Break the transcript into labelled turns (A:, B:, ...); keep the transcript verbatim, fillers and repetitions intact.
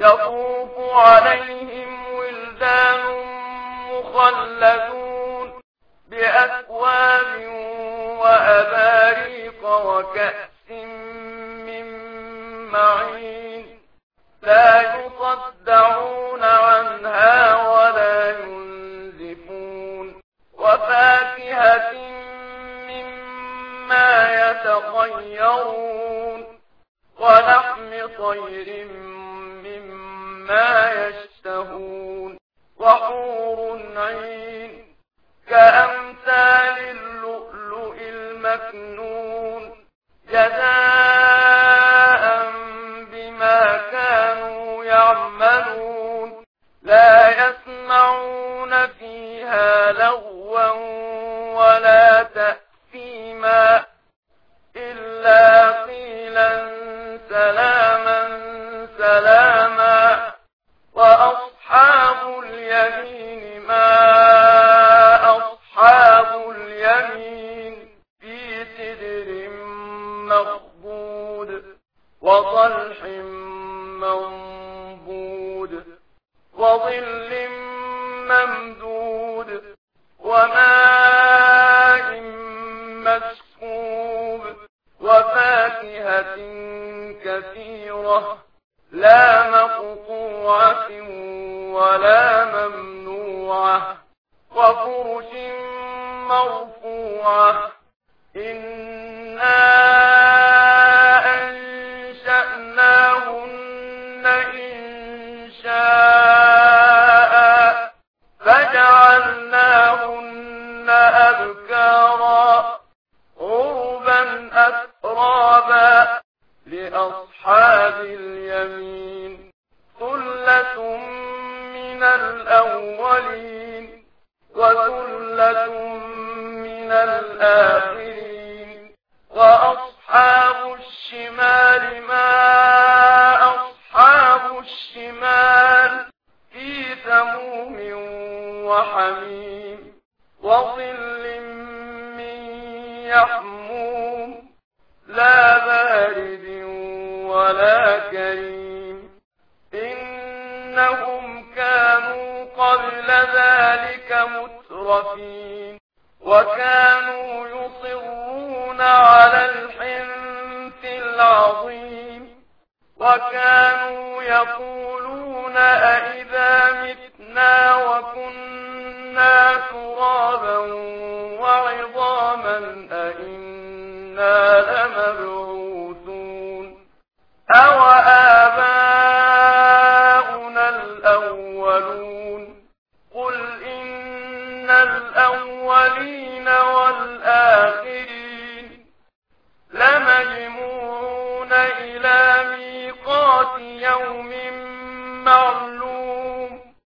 A: يطوف عليهم ولدان مخلدون بأكواب وأباريق وكأس من معين لا يصدعون عنها ولا ينزفون وفاكهة مما يتخيرون ولحم طير مما يشتهون وحور عين كأمثال اللؤلؤ المكنون جزاء بما كانوا يعملون لا يسمعون فيها لغوا ولا تأثيما إلا قيلا سلاما سلاما وأصحاب اليمين ما أصحاب اليمين في سدر مخضود وطلح منضود وظل ممدود وماء مسكوب وفاكهة كثيرة لا مقطوعة ولا ممنوعة وفرش مرفوعة إنا أنشأناهن إنشاء فجعلناهن أبكارا عربا أترابا لأصحاب اليمين ثلة من الأولين وثلة من الآخرين وأصحاب الشمال ما أصحاب الشمال في سموم وحميم وظل من يحموم لا بارد ولا كريم إنهم كانوا قبل ذلك مترفين وكانوا يصرون على الحنث العظيم وكانوا يقولون أئذا متنا وكنا ترابا وعظاما أئنا لمبعوثون أو آباؤنا الأولون قل إن الأولين والآخرين لمجموعون إلى ميقات يوم معلوم